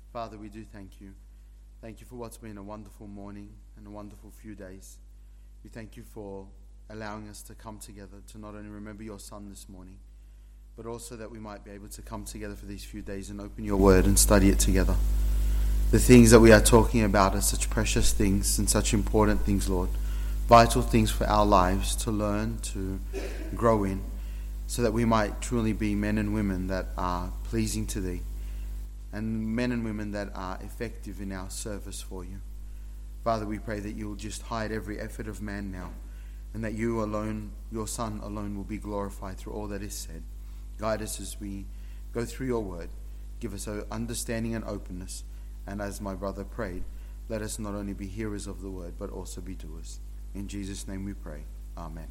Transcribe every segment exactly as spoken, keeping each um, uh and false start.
Father, we do thank you. Thank you for what's been a wonderful morning and a wonderful few days. We thank you for allowing us to come together to not only remember your Son this morning, but also that we might be able to come together for these few days and open your word and study it together. The things that we are talking about are such precious things and such important things, Lord. Vital things for our lives to learn, to grow in, so that we might truly be men and women that are pleasing to thee, and men and women that are effective in our service for you. Father, we pray that you will just hide every effort of man now, and that you alone, your Son alone, will be glorified through all that is said. Guide us as we go through your word. Give us understanding and openness. And as my brother prayed, let us not only be hearers of the word, but also be doers. In Jesus' name we pray. Amen.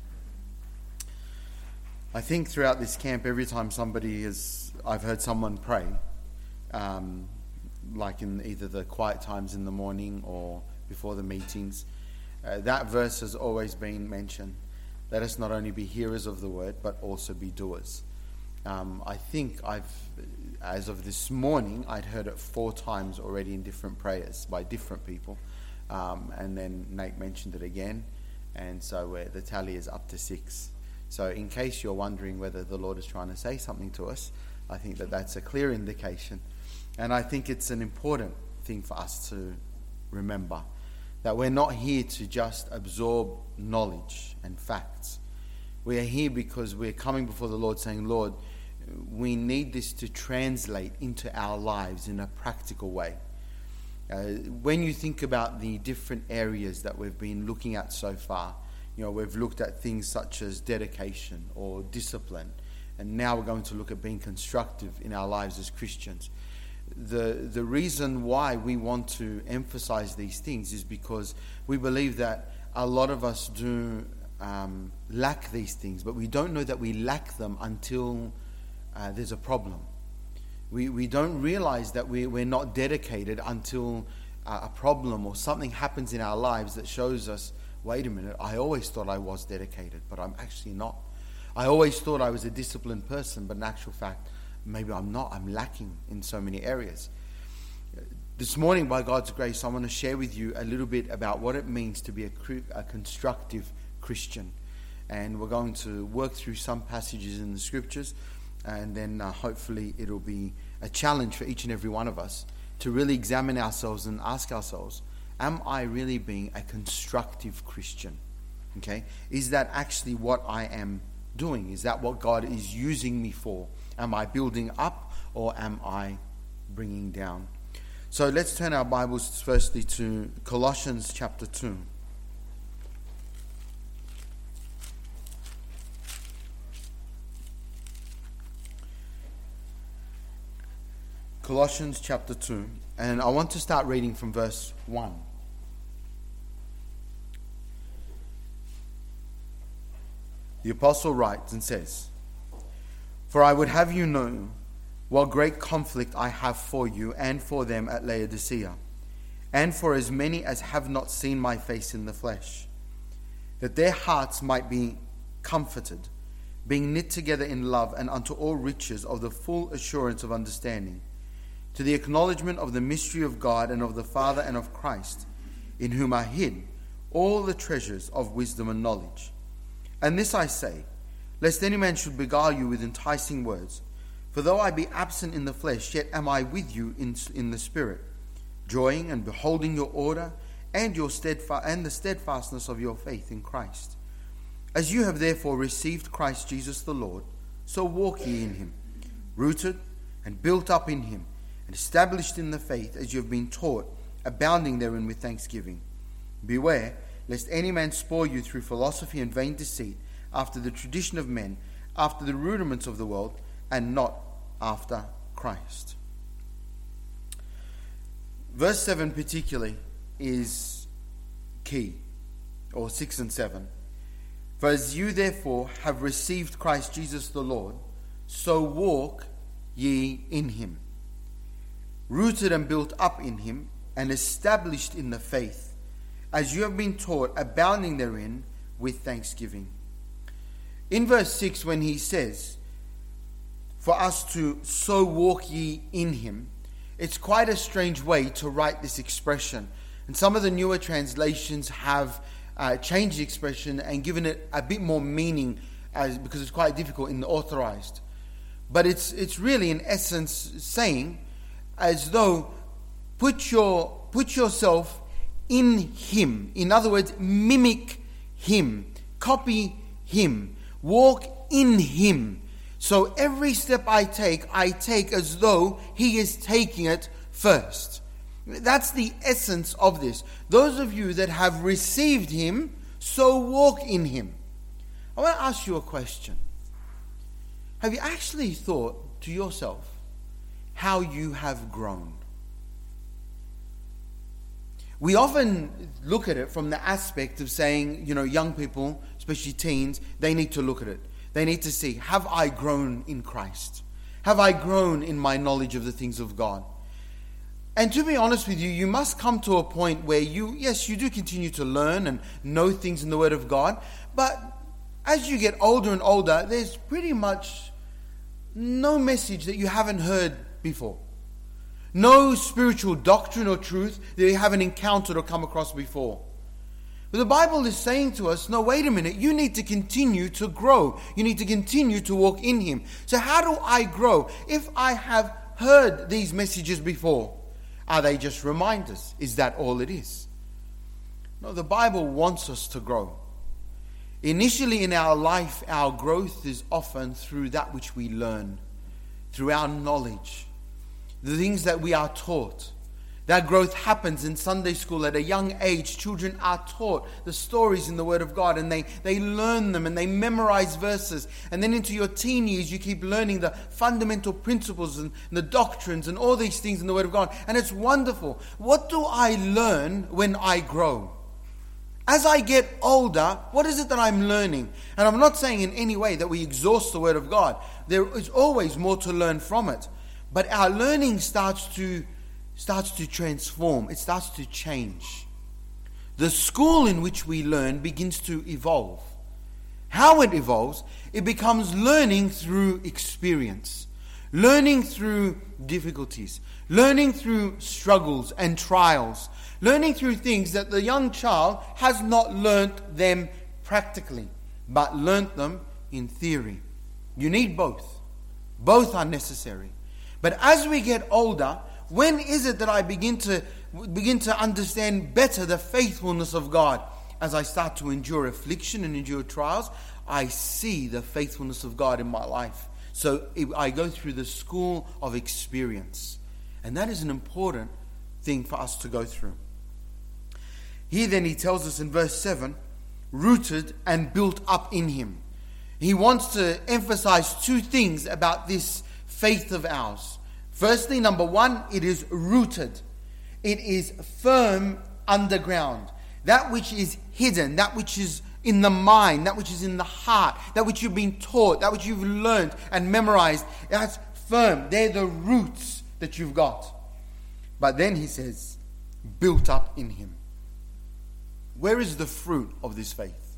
I think throughout this camp, every time somebody is, I've heard someone pray, um, like in either the quiet times in the morning or before the meetings, uh, that verse has always been mentioned. Let us not only be hearers of the word, but also be doers. Um, I think I've, as of this morning, I'd heard it four times already in different prayers by different people. Um, and then Nate mentioned it again. And so uh, the tally is up to six. So in case you're wondering whether the Lord is trying to say something to us, I think that that's a clear indication. And I think it's an important thing for us to remember, that we're not here to just absorb knowledge and facts. We are here because we're coming before the Lord saying, Lord, we need this to translate into our lives in a practical way. Uh, when you think about the different areas that we've been looking at so far, you know, we've looked at things such as dedication or discipline, and now we're going to look at being constructive in our lives as Christians. The the reason why we want to emphasize these things is because we believe that a lot of us do um, lack these things, but we don't know that we lack them until uh, there's a problem. We we don't realize that we, we're not dedicated until uh, a problem or something happens in our lives that shows us, wait a minute, I always thought I was dedicated, but I'm actually not. I always thought I was a disciplined person, but in actual fact, maybe I'm not. I'm lacking in so many areas. This morning, by God's grace, I want to share with you a little bit about what it means to be a, a constructive Christian. And we're going to work through some passages in the scriptures, and then uh, hopefully it'll be a challenge for each and every one of us to really examine ourselves and ask ourselves, am I really being a constructive Christian? Okay? Is that actually what I am doing? Is that what God is using me for? Am I building up or am I bringing down? So let's turn our Bibles firstly to Colossians chapter two. Colossians chapter two, and I want to start reading from verse one. The apostle writes and says, "For I would have you know what great conflict I have for you and for them at Laodicea, and for as many as have not seen my face in the flesh, that their hearts might be comforted, being knit together in love and unto all riches of the full assurance of understanding, to the acknowledgement of the mystery of God and of the Father and of Christ, in whom are hid all the treasures of wisdom and knowledge. And this I say, lest any man should beguile you with enticing words. For though I be absent in the flesh, yet am I with you in, in the spirit, joying and beholding your order and your steadfast and the steadfastness of your faith in Christ. As you have therefore received Christ Jesus the Lord, so walk ye in him, rooted and built up in him, and established in the faith as you have been taught, abounding therein with thanksgiving. Beware, lest any man spoil you through philosophy and vain deceit, after the tradition of men, after the rudiments of the world, and not after Christ." Verse seven particularly is key, or six and seven. "For as you therefore have received Christ Jesus the Lord, so walk ye in him, rooted and built up in him, and established in the faith, as you have been taught, abounding therein with thanksgiving." In verse six, when he says, for us to so walk ye in him, It's quite a strange way to write this expression. And some of the newer translations have uh, changed the expression and given it a bit more meaning as, because it's quite difficult in the authorized. But it's it's really in essence saying as though put your put yourself in Him. In other words, mimic Him, copy Him, walk in Him. So every step I take, I take as though He is taking it first. That's the essence of this. Those of you that have received Him, so walk in Him. I want to ask you a question. Have you actually thought to yourself how you have grown? We often look at it from the aspect of saying, you know, young people, especially teens, they need to look at it. They need to see, have I grown in Christ? Have I grown in my knowledge of the things of God? And to be honest with you, you must come to a point where you, yes, you do continue to learn and know things in the Word of God. But as you get older and older, there's pretty much no message that you haven't heard before. No spiritual doctrine or truth that you haven't encountered or come across before. But the Bible is saying to us, no, wait a minute, you need to continue to grow. You need to continue to walk in Him. So how do I grow? If I have heard these messages before, are they just reminders? Is that all it is? No, the Bible wants us to grow. Initially in our life, our growth is often through that which we learn, through our knowledge, the things that we are taught. That growth happens in Sunday school at a young age. Children are taught the stories in the Word of God, and they, they learn them and they memorize verses. And then into your teen years, you keep learning the fundamental principles and the doctrines and all these things in the Word of God. And it's wonderful. What do I learn when I grow? As I get older, what is it that I'm learning? And I'm not saying in any way that we exhaust the Word of God. There is always more to learn from it. But our learning starts to starts to transform. It starts to change. The school in which we learn begins to evolve. How it evolves, it becomes learning through experience, learning through difficulties, learning through struggles and trials, learning through things that the young child has not learnt them practically, but learnt them in theory. You need both. Both are necessary. But as we get older, when is it that I begin to begin to understand better the faithfulness of God? As I start to endure affliction and endure trials, I see the faithfulness of God in my life. So I go through the school of experience. And that is an important thing for us to go through. Here then he tells us in verse seven, rooted and built up in Him. He wants to emphasize two things about this faith of ours. Firstly, number one, it is rooted. It is firm underground. That which is hidden, that which is in the mind, that which is in the heart, that which you've been taught, that which you've learned and memorized, that's firm. They're the roots that you've got. But then he says, built up in Him. Where is the fruit of this faith?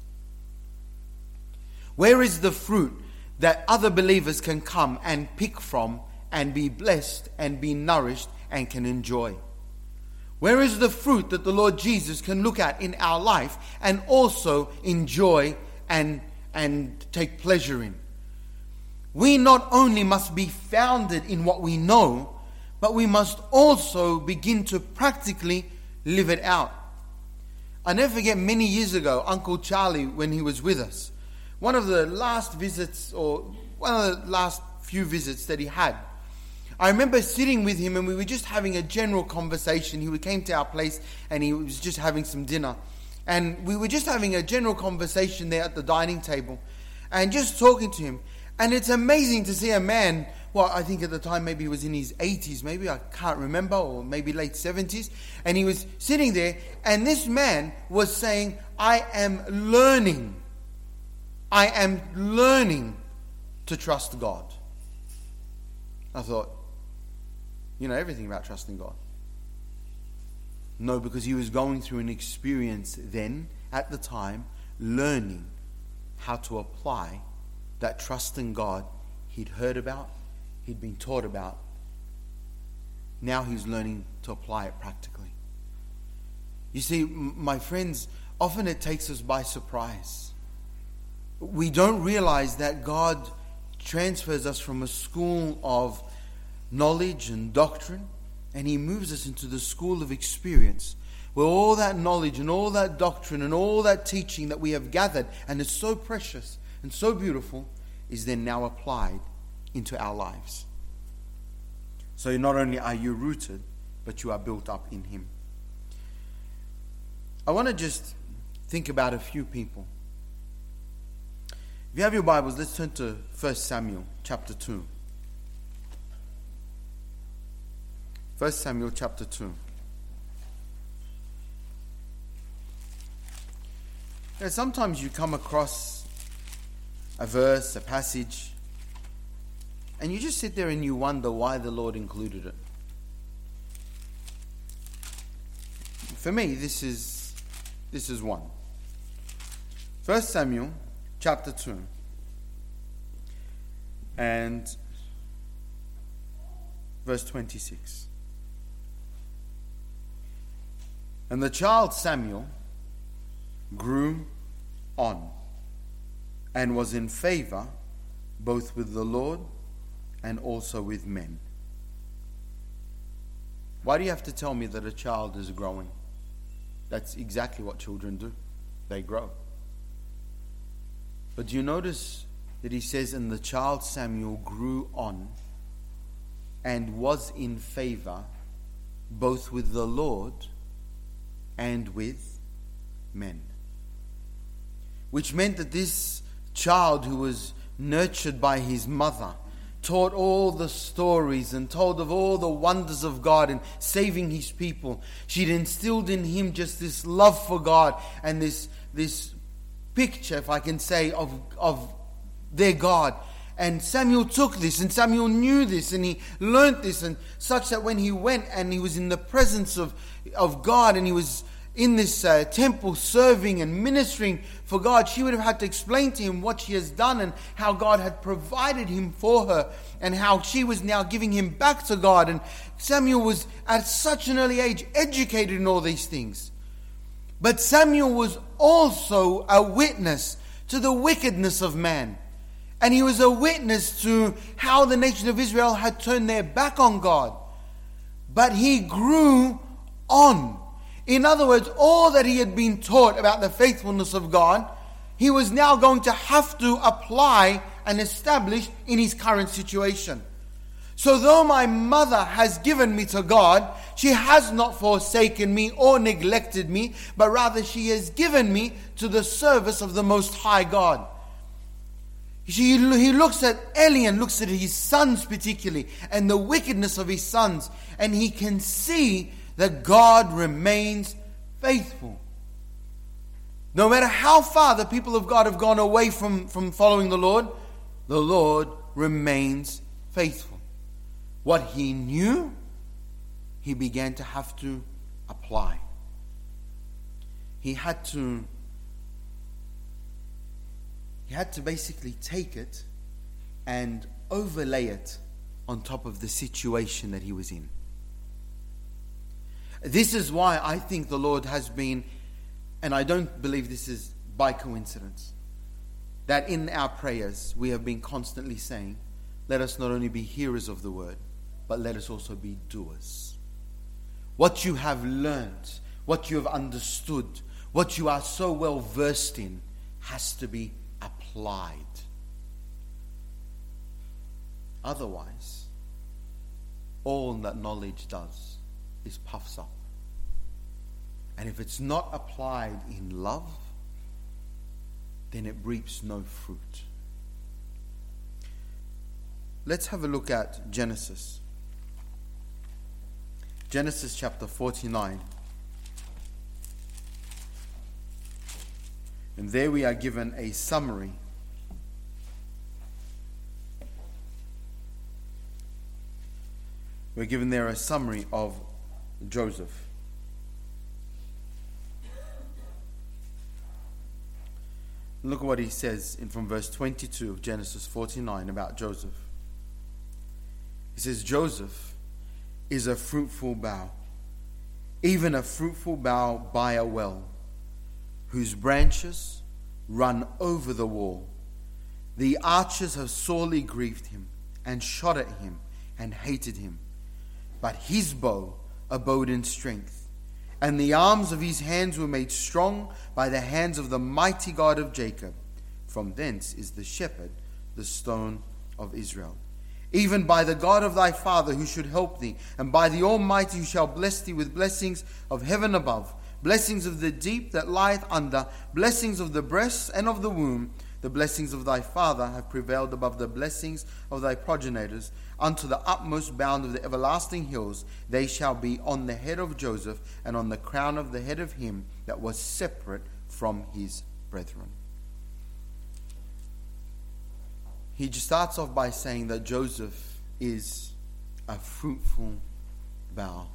Where is the fruit that other believers can come and pick from and be blessed and be nourished and can enjoy? Where is the fruit that the Lord Jesus can look at in our life and also enjoy and, and take pleasure in? We not only must be founded in what we know, but we must also begin to practically live it out. I never forget many years ago, Uncle Charlie, when he was with us, one of the last visits or one of the last few visits that he had, I remember sitting with him and we were just having a general conversation. He came to our place and he was just having some dinner. And we were just having a general conversation there at the dining table and just talking to him. And it's amazing to see a man, well, I think at the time maybe he was in his eighties, maybe, I can't remember, or maybe late seventies. And he was sitting there and this man was saying, I am learning. I am learning to trust God. I thought, you know everything about trusting God. No, because he was going through an experience then, at the time, learning how to apply that trust in God he'd heard about, he'd been taught about. now he's learning to apply it practically. You see, m- my friends, often it takes us by surprise. We don't realize that God transfers us from a school of knowledge and doctrine, and he moves us into the school of experience, where all that knowledge and all that doctrine and all that teaching that we have gathered, and it's so precious and so beautiful, is then now applied into our lives. So not only are you rooted, but you are built up in him. I want to just think about a few people. If you have your Bibles, let's turn to First Samuel chapter two. First Samuel chapter two. You know, sometimes you come across a verse, a passage, and you just sit there and you wonder why the Lord included it. For me, this is this is one. First Samuel chapter two. And verse twenty-six. And the child Samuel grew on and was in favor both with the Lord and also with men. Why do you have to tell me that a child is growing? That's exactly what children do. They grow. But do you notice that he says, and the child Samuel grew on and was in favor both with the Lord and with men? Which meant that this child, who was nurtured by his mother, taught all the stories and told of all the wonders of God and saving his people. She'd instilled in him just this love for God and this this picture, if I can say, of, of their God. And Samuel took this, and Samuel knew this, and he learnt this, and such that when he went and he was in the presence of, of God, and he was in this uh, temple serving and ministering for God, she would have had to explain to him what she has done and how God had provided him for her and how she was now giving him back to God. And Samuel was at such an early age educated in all these things. But Samuel was also a witness to the wickedness of man. And he was a witness to how the nation of Israel had turned their back on God. But he grew on. In other words, all that he had been taught about the faithfulness of God, he was now going to have to apply and establish in his current situation. So though my mother has given me to God, she has not forsaken me or neglected me, but rather she has given me to the service of the Most High God. He, he looks at Eli and looks at his sons particularly, and the wickedness of his sons, and he can see that God remains faithful. No matter how far the people of God have gone away from, from following the Lord, the Lord remains faithful. What he knew, he began to have to apply. He had to he had to basically take it and overlay it on top of the situation that he was in. This is why I think the Lord has been, and I don't believe this is by coincidence, that in our prayers we have been constantly saying, let us not only be hearers of the word, but let us also be doers. What you have learned, what you have understood, what you are so well versed in, has to be applied. Otherwise, all that knowledge does is puffs up. And if it's not applied in love, then it reaps no fruit. Let's have a look at Genesis. Genesis chapter forty-nine. And there we are given a summary We're given there a summary of Joseph. Look at what he says in from verse twenty-two of Genesis forty-nine about Joseph. He says, Joseph is a fruitful bough, even a fruitful bough by a well, whose branches run over the wall. The archers have sorely grieved him, and shot at him, and hated him. But his bow abode in strength, and the arms of his hands were made strong by the hands of the mighty God of Jacob. From thence is the shepherd, the stone of Israel. Even by the God of thy father who should help thee, and by the Almighty who shall bless thee with blessings of heaven above, blessings of the deep that lieth under, blessings of the breasts and of the womb. The blessings of thy father have prevailed above the blessings of thy progenitors, unto the utmost bound of the everlasting hills. They shall be on the head of Joseph, and on the crown of the head of him that was separate from his brethren. He just starts off by saying that Joseph is a fruitful bough.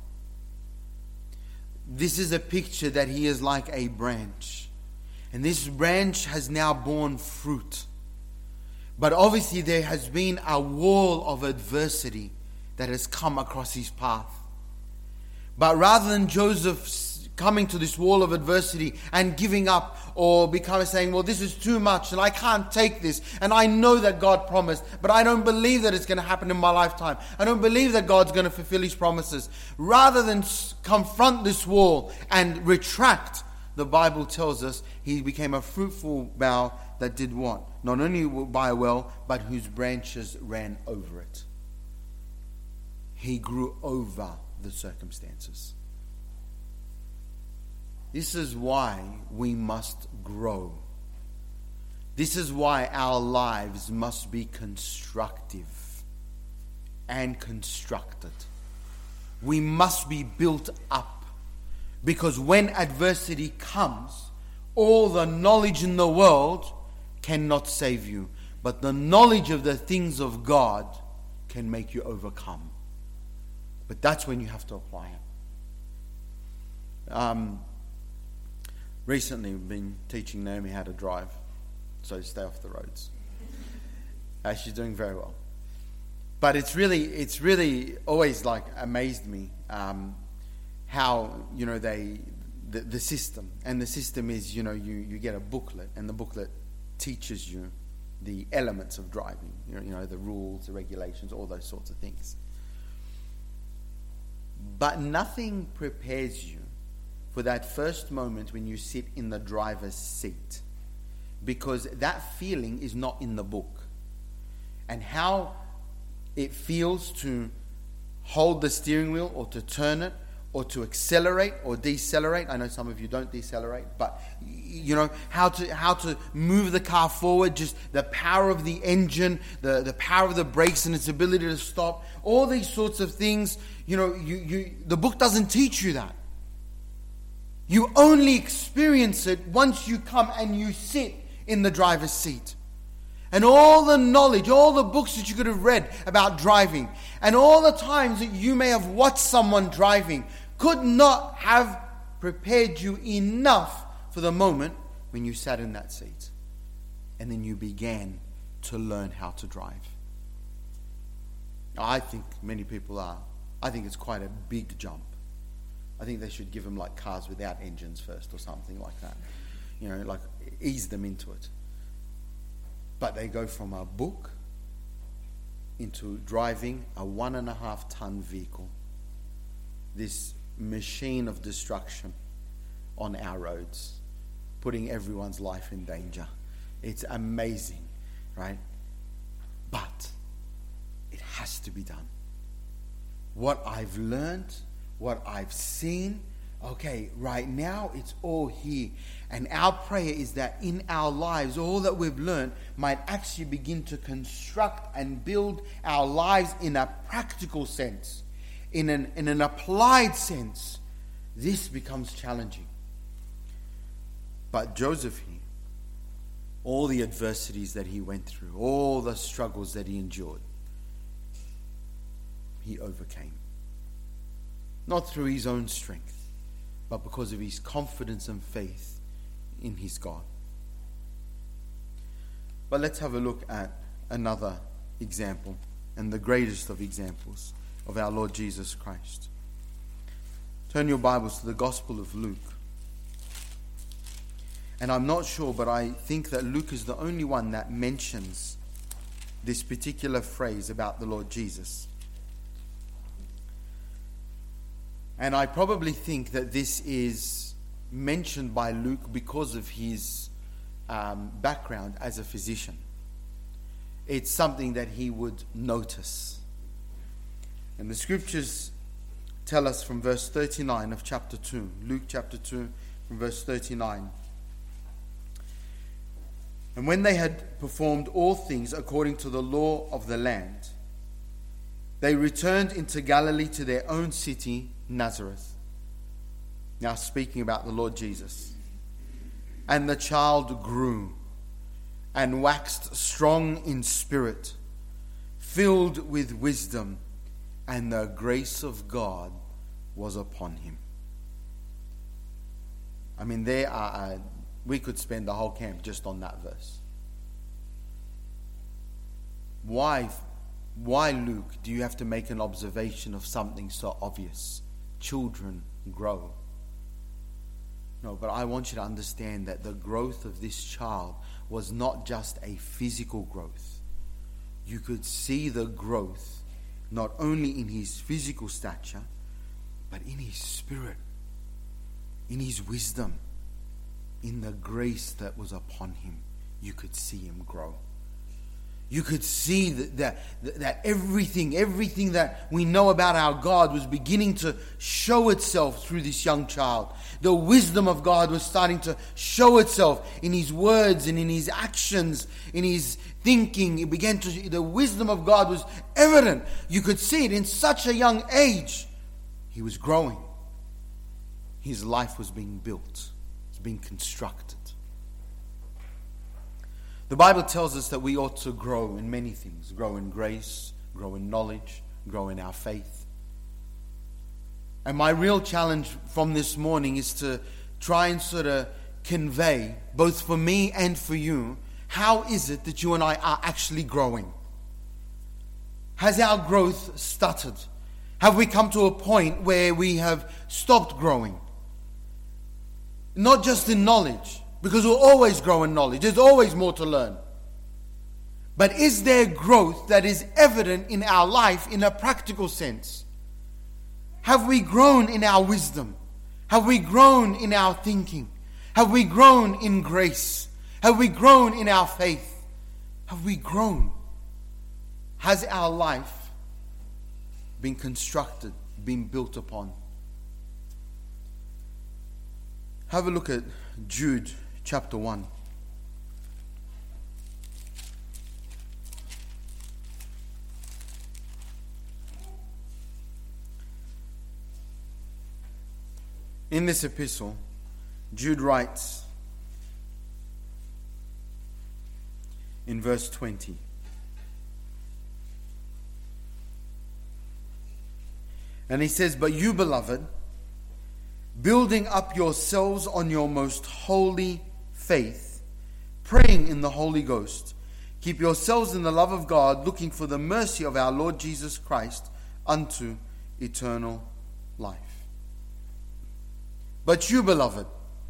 This is a picture that he is like a branch. And this branch has now borne fruit. But obviously there has been a wall of adversity that has come across his path. But rather than Joseph coming to this wall of adversity and giving up, or becoming saying, well, this is too much and I can't take this, and I know that God promised, but I don't believe that it's going to happen in my lifetime. I don't believe that God's going to fulfill his promises. Rather than confront this wall and retract, the Bible tells us he became a fruitful bough that did what? Not only by a well, but whose branches ran over it. He grew over the circumstances. This is why we must grow. This is why our lives must be constructive and constructed. We must be built up, because when adversity comes, all the knowledge in the world cannot save you, but the knowledge of the things of God can make you overcome. But that's when you have to apply it. Um, recently, we've been teaching Naomi how to drive, so stay off the roads. Uh, she's doing very well. But it's really, it's really always like amazed me um, how, you know, they, the, the system, and the system is, you know, you, you get a booklet, and the booklet teaches you the elements of driving, you know, you know, the rules, the regulations, all those sorts of things. But nothing prepares you for that first moment when you sit in the driver's seat, because that feeling is not in the book. And how it feels to hold the steering wheel, or to turn it, or to accelerate or decelerate. I know some of you don't decelerate, but you know how to how to move the car forward, just the power of the engine, the, the power of the brakes and its ability to stop, all these sorts of things. You know, you, you the book doesn't teach you that. You only experience it once you come and you sit in the driver's seat. And all the knowledge, all the books that you could have read about driving, and all the times that you may have watched someone driving, could not have prepared you enough for the moment when you sat in that seat. And then you began to learn how to drive. I think many people are. I think it's quite a big jump. I think they should give them like cars without engines first or something like that. You know, like ease them into it. But they go from a book into driving a one and a half ton vehicle. This machine of destruction on our roads, putting everyone's life in danger. It's amazing, right? But it has to be done. What I've learned, what I've seen, okay, right now it's all here. And our prayer is that in our lives, all that we've learned might actually begin to construct and build our lives in a practical sense, in an, in an applied sense. This becomes challenging. But Joseph here, all the adversities that he went through, all the struggles that he endured, he overcame. Not through his own strength, but because of his confidence and faith in his God. But let's have a look at another example, and the greatest of examples, of our Lord Jesus Christ. Turn your Bibles to the Gospel of Luke. And I'm not sure, but I think that Luke is the only one that mentions this particular phrase about the Lord Jesus. And I probably think that this is mentioned by Luke because of his um, background as a physician. It's something that he would notice. And the scriptures tell us from verse thirty-nine of chapter two, Luke chapter two, from verse thirty-nine. And when they had performed all things according to the law of the land, they returned into Galilee to their own city, Nazareth. Now speaking about the Lord Jesus. And the child grew and waxed strong in spirit, filled with wisdom, and the grace of God was upon him. I mean, there are, uh, we could spend the whole camp just on that verse. Why, why, Luke, do you have to make an observation of something so obvious? Children grow. No, but I want you to understand that the growth of this child was not just a physical growth. You could see the growth not only in his physical stature, but in his spirit, in his wisdom, in the grace that was upon him. You could see him grow. You could see that, that, that everything, everything that we know about our God was beginning to show itself through this young child. The wisdom of God was starting to show itself in his words and in his actions, in his thinking. It began to, the wisdom of God was evident. You could see it in such a young age. He was growing. His life was being built. It was being constructed. The Bible tells us that we ought to grow in many things. Grow in grace, grow in knowledge, grow in our faith. And my real challenge from this morning is to try and sort of convey, both for me and for you, how is it that you and I are actually growing? Has our growth stuttered? Have we come to a point where we have stopped growing? Not just in knowledge, because we'll always grow in knowledge. There's always more to learn. But is there growth that is evident in our life in a practical sense? Have we grown in our wisdom? Have we grown in our thinking? Have we grown in grace? Have we grown in our faith? Have we grown? Has our life been constructed, been built upon? Have a look at Jude chapter one. In this epistle, Jude writes in verse twenty, and he says, "But you, beloved, building up yourselves on your most holy faith, praying in the Holy Ghost, keep yourselves in the love of God, looking for the mercy of our Lord Jesus Christ unto eternal life. But you, beloved,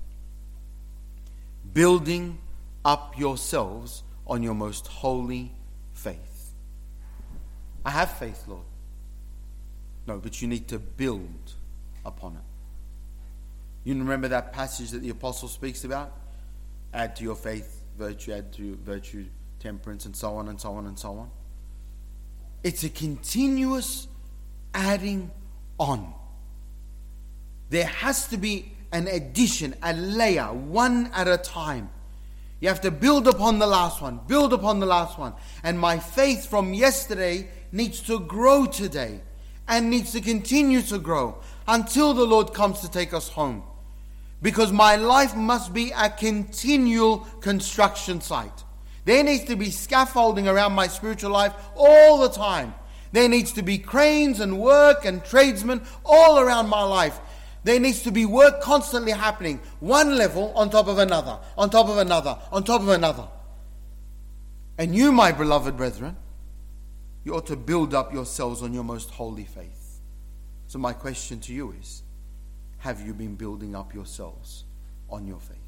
building up yourselves on your most holy faith." I have faith, Lord. No, but you need to build upon it. You remember that passage that the apostle speaks about? Add to your faith virtue, add to virtue temperance, and so on and so on and so on. It's a continuous adding on. There has to be an addition, a layer, one at a time. You have to build upon the last one, build upon the last one. And my faith from yesterday needs to grow today and needs to continue to grow until the Lord comes to take us home. Because my life must be a continual construction site. There needs to be scaffolding around my spiritual life all the time. There needs to be cranes and work and tradesmen all around my life. There needs to be work constantly happening. One level on top of another, on top of another, on top of another. And you, my beloved brethren, You ought to build up yourselves on your most holy faith. So my question to you is, have you been building up yourselves on your faith?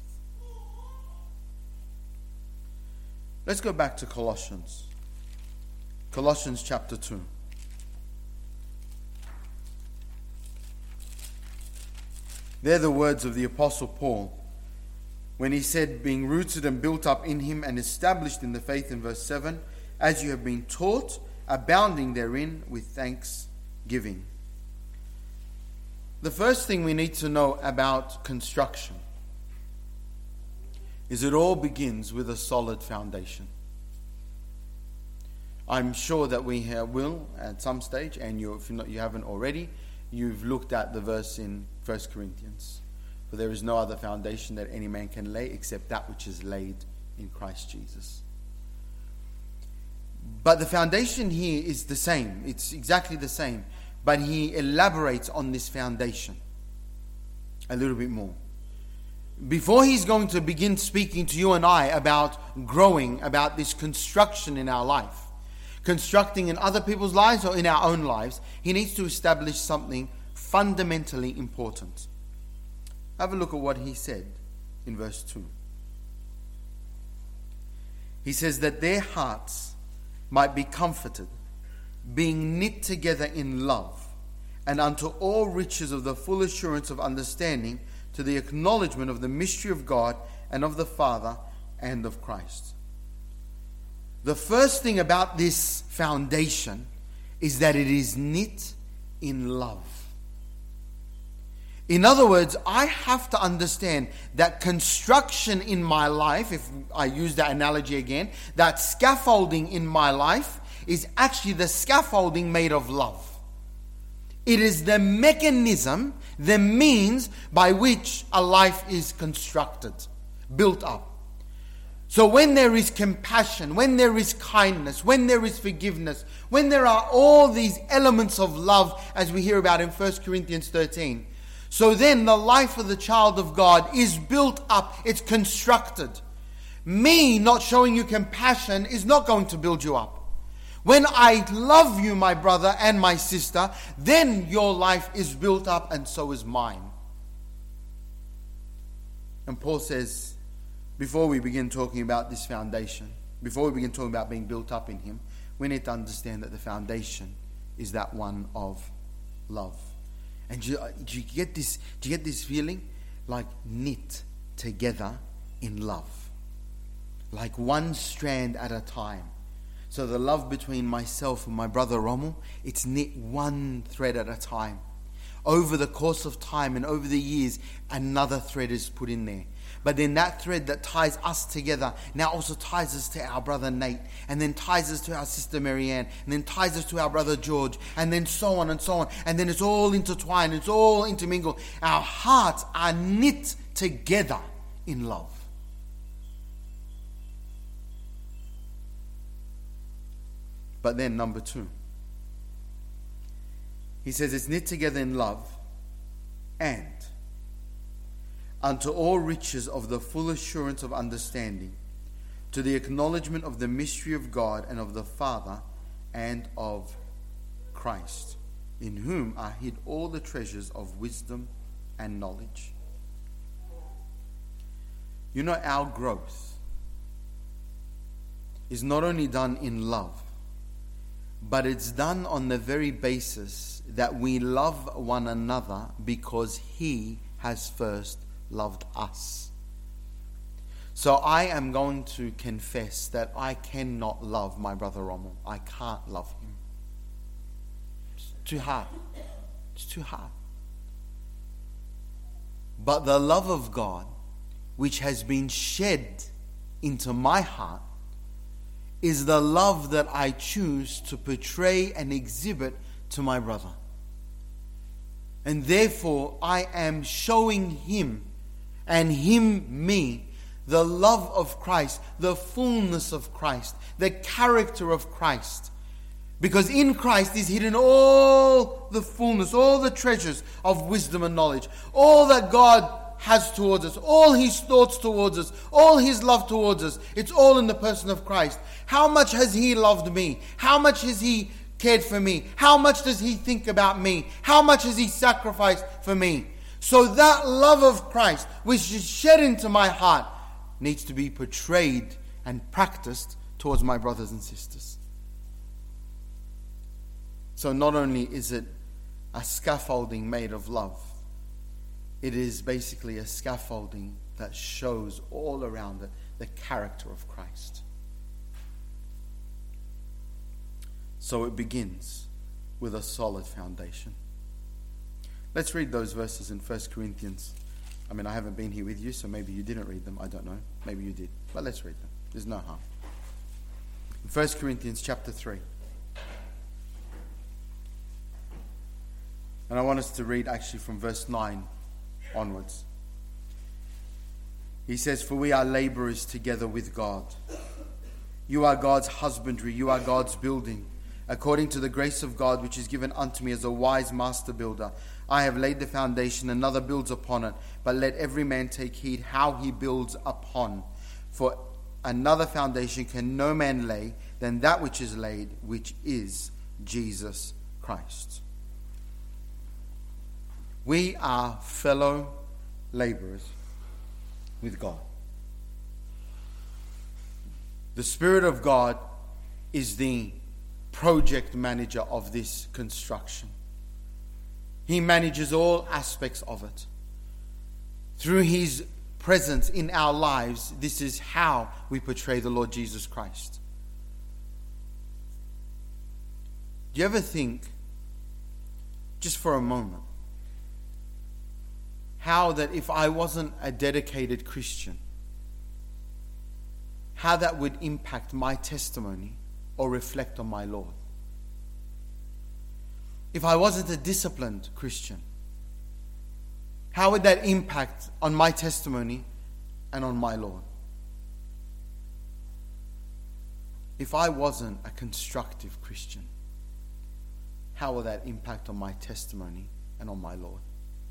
Let's go back to Colossians. Colossians chapter two. They're the words of the Apostle Paul when he said, being rooted and built up in him and established in the faith, in verse seven, as you have been taught, abounding therein with thanksgiving. The first thing we need to know about construction is it all begins with a solid foundation. I'm sure that we have, will at some stage, and you, if not, you haven't already, you've looked at the verse in First Corinthians. For there is no other foundation that any man can lay except that which is laid in Christ Jesus. But the foundation here is the same. It's exactly the same. But he elaborates on this foundation a little bit more. Before he's going to begin speaking to you and I about growing, about this construction in our life, constructing in other people's lives or in our own lives, he needs to establish something fundamentally important. Have a look at what he said in verse two. He says that their hearts might be comforted, being knit together in love, and unto all riches of the full assurance of understanding, to the acknowledgement of the mystery of God and of the Father and of Christ. The first thing about this foundation is that it is knit in love. In other words, I have to understand that construction in my life, if I use that analogy again, that scaffolding in my life is actually the scaffolding made of love. It is the mechanism, the means by which a life is constructed, built up. So when there is compassion, when there is kindness, when there is forgiveness, when there are all these elements of love, as we hear about in First Corinthians thirteen, so then the life of the child of God is built up, it's constructed. Me not showing you compassion is not going to build you up. When I love you, my brother and my sister, then your life is built up and so is mine. And Paul says, before we begin talking about this foundation, before we begin talking about being built up in him, we need to understand that the foundation is that one of love. And do you, do you get this, do you get this feeling? Like knit together in love. Like one strand at a time. So the love between myself and my brother Rommel, it's knit one thread at a time. Over the course of time and over the years, another thread is put in there. But then that thread that ties us together now also ties us to our brother Nate, and then ties us to our sister Marianne, and then ties us to our brother George, and then so on and so on. And then it's all intertwined, it's all intermingled. Our hearts are knit together in love. But then number two, he says it's knit together in love and unto all riches of the full assurance of understanding, to the acknowledgement of the mystery of God and of the Father and of Christ, in whom are hid all the treasures of wisdom and knowledge. You know, our growth is not only done in love, but it's done on the very basis that we love one another because he has first loved us. So I am going to confess that I cannot love my brother Rommel. I can't love him. It's too hard. It's too hard. But the love of God, which has been shed into my heart, is the love that I choose to portray and exhibit to my brother. And therefore, I am showing him and him me the love of Christ, the fullness of Christ, the character of Christ. Because in Christ is hidden all the fullness, all the treasures of wisdom and knowledge. All that God has towards us, all his thoughts towards us, all his love towards us, it's all in the person of Christ. How much has he loved me? How much has he cared for me? How much does he think about me? How much has he sacrificed for me? So that love of Christ, which is shed into my heart, needs to be portrayed and practiced towards my brothers and sisters. So not only is it a scaffolding made of love, it is basically a scaffolding that shows all around it the character of Christ. So it begins with a solid foundation. Let's read those verses in First Corinthians. I mean, I haven't been here with you, so maybe you didn't read them. I don't know. Maybe you did. But let's read them. There's no harm. In First Corinthians chapter three. And I want us to read actually from verse nine onwards. He says, "For we are laborers together with God. You are God's husbandry, you are God's building. According to the grace of God which is given unto me as a wise master builder, I have laid the foundation, another builds upon it. But let every man take heed how he builds upon. For another foundation can no man lay than that which is laid, which is Jesus Christ." We are fellow laborers with God. The Spirit of God is the project manager of this construction. He manages all aspects of it. Through his presence in our lives, this is how we portray the Lord Jesus Christ. Do you ever think, just for a moment, how that if I wasn't a dedicated Christian, how that would impact my testimony or reflect on my Lord? If I wasn't a disciplined Christian, how would that impact on my testimony and on my Lord? If I wasn't a constructive Christian, how will that impact on my testimony and on my Lord?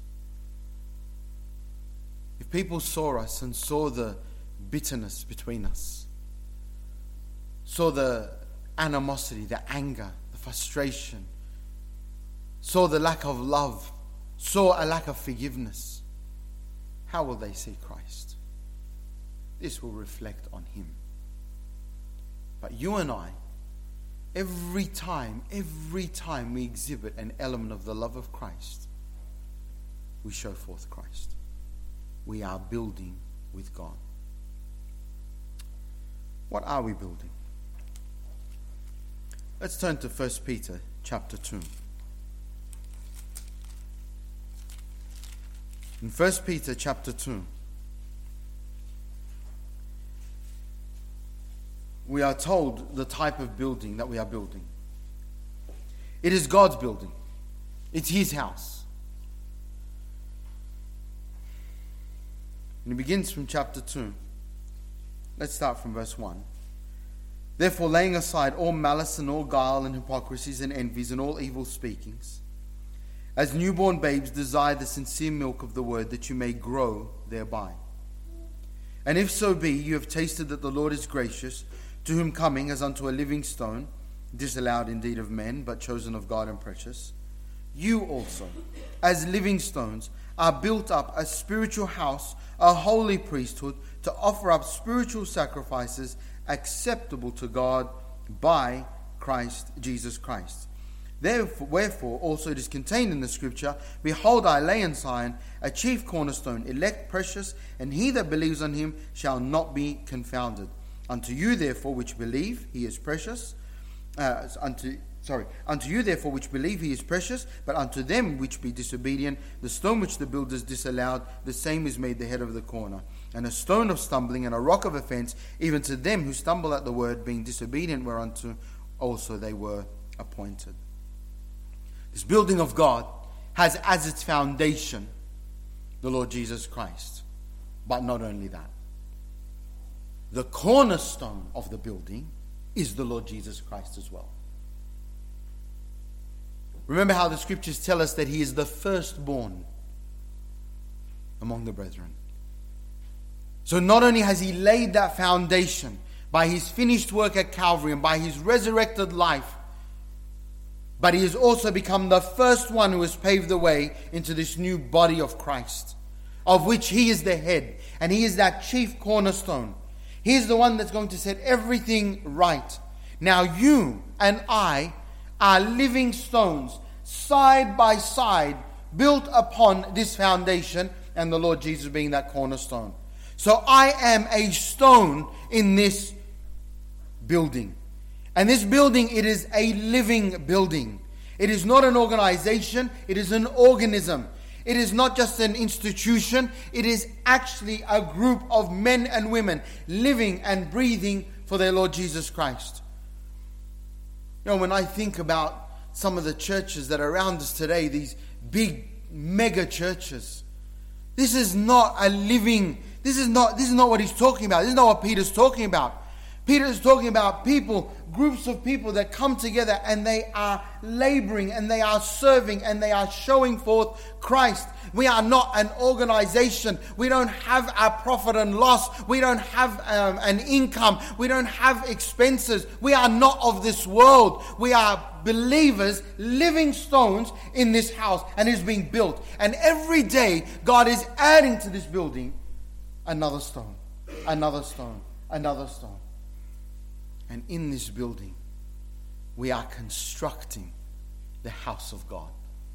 If people saw us and saw the bitterness between us, saw the animosity, the anger, the frustration, saw the lack of love, saw a lack of forgiveness, how will they see Christ? This will reflect on him. But you and I, every time, every time we exhibit an element of the love of Christ, we show forth Christ. We are building with God. What are we building? Let's turn to First Peter chapter two. In First Peter chapter two, we are told the type of building that we are building. It is God's building. It's his house. And it begins from chapter two. Let's start from verse one. "Therefore, laying aside all malice and all guile and hypocrisies and envies and all evil speakings, as newborn babes desire the sincere milk of the word, that you may grow thereby. And if so be you have tasted that the Lord is gracious, to whom coming as unto a living stone, disallowed indeed of men, but chosen of God and precious, you also, as living stones, are built up a spiritual house, a holy priesthood, to offer up spiritual sacrifices acceptable to God by Christ Jesus Christ. Therefore, wherefore also it is contained in the scripture, Behold, I lay in Zion a chief cornerstone, elect, precious, and he that believes on him shall not be confounded. Unto you therefore which believe, he is precious. Uh, unto Sorry, unto you therefore which believe he is precious, but unto them which be disobedient, the stone which the builders disallowed, the same is made the head of the corner, and a stone of stumbling and a rock of offense, even to them who stumble at the word, being disobedient, whereunto also they were appointed." This building of God has as its foundation the Lord Jesus Christ. But not only that. The cornerstone of the building is the Lord Jesus Christ as well. Remember how the scriptures tell us that he is the firstborn among the brethren. So not only has he laid that foundation by his finished work at Calvary and by his resurrected life, but he has also become the first one who has paved the way into this new body of Christ, of which he is the head, and he is that chief cornerstone. He is the one that's going to set everything right. Now you and I are living stones, side by side, built upon this foundation, and the Lord Jesus being that cornerstone. So I am a stone in this building. And this building, it is a living building. It is not an organization, it is an organism. It is not just an institution, it is actually a group of men and women living and breathing for their Lord Jesus Christ. You know, when I think about some of the churches that are around us today, these big mega churches, this is not a living, this is not, this is not what he's talking about. This is not what Peter's talking about. Peter is talking about people, groups of people that come together and they are laboring and they are serving and they are showing forth Christ. We are not an organization. We don't have a profit and loss. We don't have um, an income. We don't have expenses. We are not of this world. We are believers, living stones in this house, and it's being built. And every day God is adding to this building another stone, another stone, another stone. And in this building, we are constructing the house of God.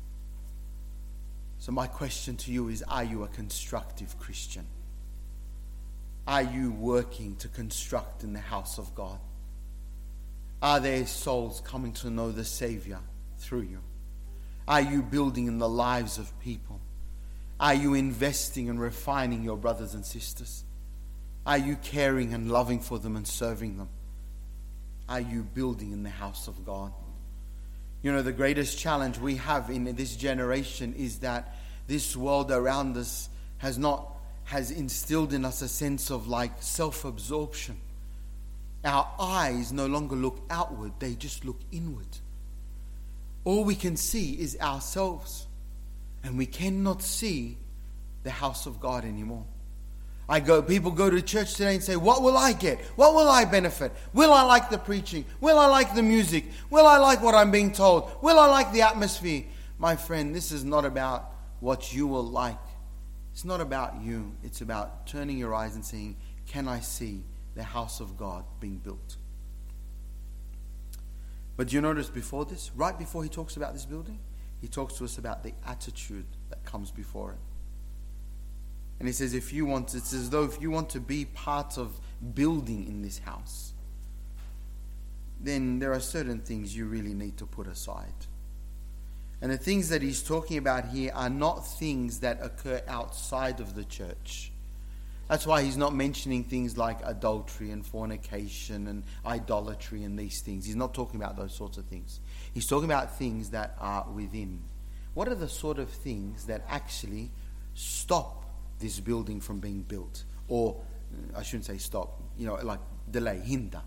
So my question to you is, are you a constructive Christian? Are you working to construct in the house of God? Are there souls coming to know the Savior through you? Are you building in the lives of people? Are you investing and refining your brothers and sisters? Are you caring and loving for them and serving them? Are you building in the house of God? You know, the greatest challenge we have in this generation is that this world around us has not, has instilled in us a sense of like self-absorption. Our eyes no longer look outward, they just look inward. All we can see is ourselves, and we cannot see the house of God anymore. I go, people go to church today and say, what will I get? What will I benefit? Will I like the preaching? Will I like the music? Will I like what I'm being told? Will I like the atmosphere? My friend, this is not about what you will like. It's not about you. It's about turning your eyes and saying, can I see the house of God being built? But do you notice before this, right before he talks about this building, he talks to us about the attitude that comes before it. And he says, if you want, it's as though if you want to be part of building in this house, then there are certain things you really need to put aside. And the things that he's talking about here are not things that occur outside of the church. That's why he's not mentioning things like adultery and fornication and idolatry and these things. He's not talking about those sorts of things. He's talking about things that are within. What are the sort of things that actually stop this building from being built? Or, I shouldn't say stop, you know, like delay, hinder.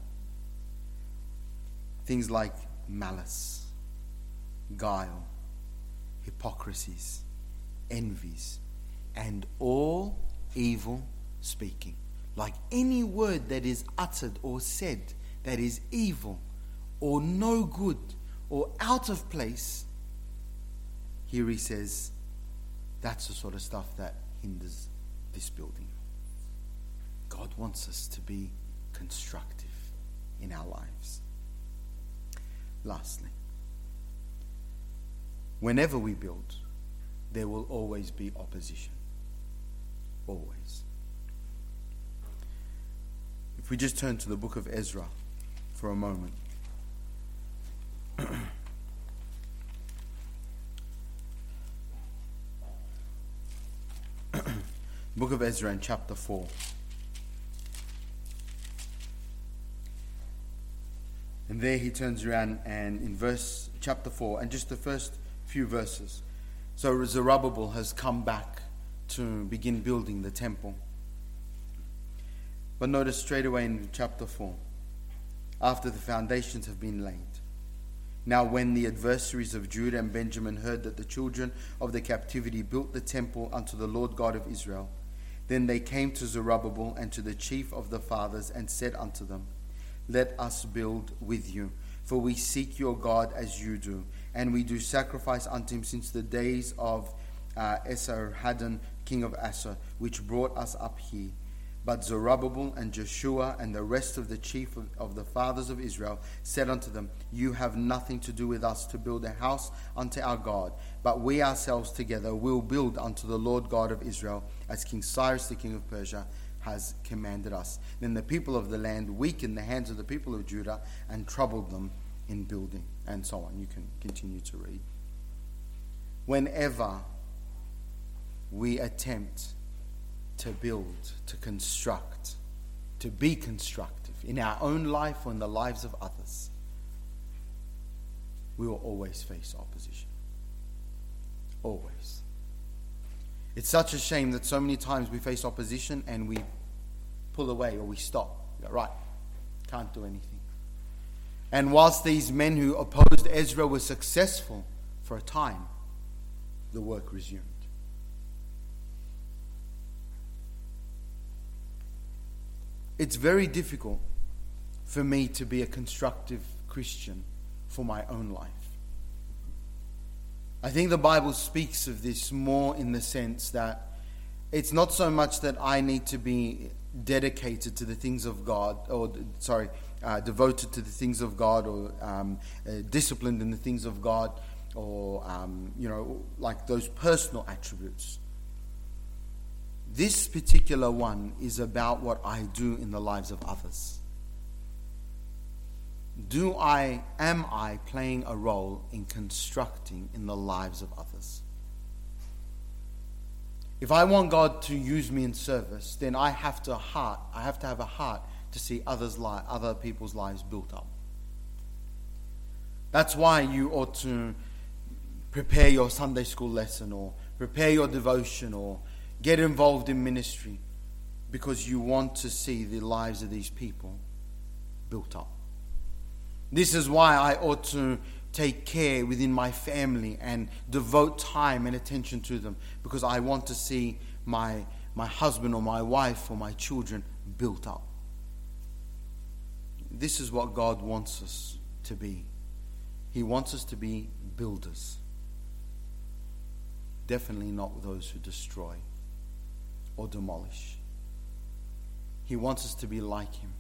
Things like malice, guile, hypocrisies, envies, and all evil speaking. Like any word that is uttered or said that is evil or no good or out of place, here he says, that's the sort of stuff that hinders this building. God wants us to be constructive in our lives. Lastly, whenever we build, there will always be opposition. Always. If we just turn to the book of Ezra for a moment. Book of Ezra in chapter four. And there he turns around and in verse chapter four, and just the first few verses. So Zerubbabel has come back to begin building the temple. But notice straight away in chapter four, after the foundations have been laid, Now when the adversaries of Judah and Benjamin heard that the children of the captivity built the temple unto the Lord God of Israel, then they came to Zerubbabel and to the chief of the fathers and said unto them, Let us build with you, for we seek your God as you do, and we do sacrifice unto him since the days of uh, Esarhaddon, king of Assur, which brought us up here. But Zerubbabel and Joshua and the rest of the chief of, of the fathers of Israel said unto them, You have nothing to do with us to build a house unto our God, but we ourselves together will build unto the Lord God of Israel, as King Cyrus the king of Persia has commanded us. Then the people of the land weakened the hands of the people of Judah and troubled them in building. And so on. You can continue to read. Whenever we attempt to build, to construct, to be constructive in our own life or in the lives of others, we will always face opposition. Always. It's such a shame that so many times we face opposition and we pull away or we stop. We go, right, can't do anything. And whilst these men who opposed Ezra were successful for a time, the work resumed. It's very difficult for me to be a constructive Christian for my own life. I think the Bible speaks of this more in the sense that it's not so much that I need to be dedicated to the things of God, or sorry, uh, devoted to the things of God, or um, uh, disciplined in the things of God, or um, you know, like those personal attributes. This particular one is about what I do in the lives of others. Do I, am I playing a role in constructing in the lives of others? If I want God to use me in service, then I have to heart, I have to have a heart to see others' li- other people's lives built up. That's why you ought to prepare your Sunday school lesson, or prepare your devotion, or get involved in ministry, because you want to see the lives of these people built up. This is why I ought to take care within my family and devote time and attention to them, because I want to see my, my husband or my wife or my children built up. This is what God wants us to be. He wants us to be builders. Definitely not those who destroy or demolish. He wants us to be like him,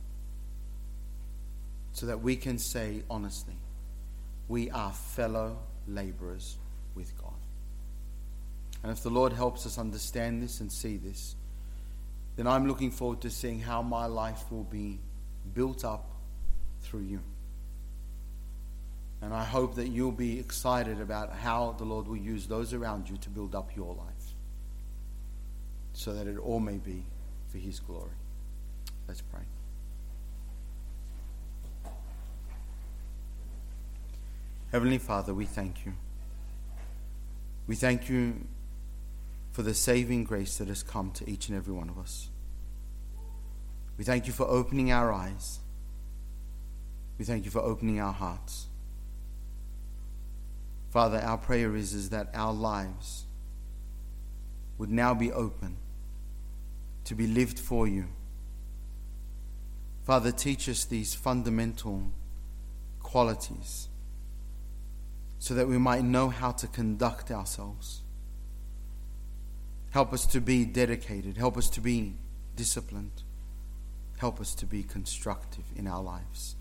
so that we can say honestly, we are fellow laborers with God. And if the Lord helps us understand this and see this, then I'm looking forward to seeing how my life will be built up through you. And I hope that you'll be excited about how the Lord will use those around you to build up your life, so that it all may be for his glory. Let's pray. Heavenly Father, we thank you. We thank you for the saving grace that has come to each and every one of us. We thank you for opening our eyes. We thank you for opening our hearts. Father, our prayer is, is that our lives would now be open to be lived for you. Father, teach us these fundamental qualities so that we might know how to conduct ourselves. Help us to be dedicated. Help us to be disciplined. Help us to be constructive in our lives.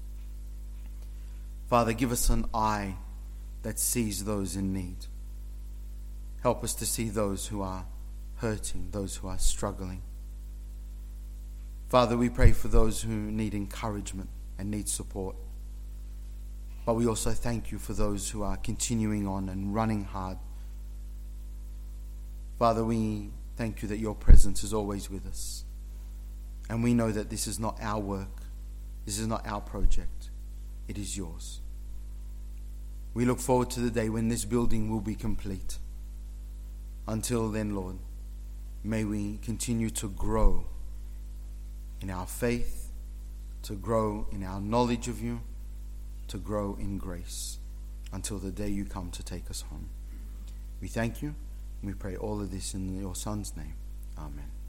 Father, give us an eye that sees those in need. Help us to see those who are hurting, those who are struggling. Father, we pray for those who need encouragement and need support. But we also thank you for those who are continuing on and running hard. Father, we thank you that your presence is always with us. And we know that this is not our work. This is not our project. It is yours. We look forward to the day when this building will be complete. Until then, Lord, may we continue to grow in our faith, to grow in our knowledge of you, to grow in grace until the day you come to take us home. We thank you, and we pray all of this in your Son's name. Amen.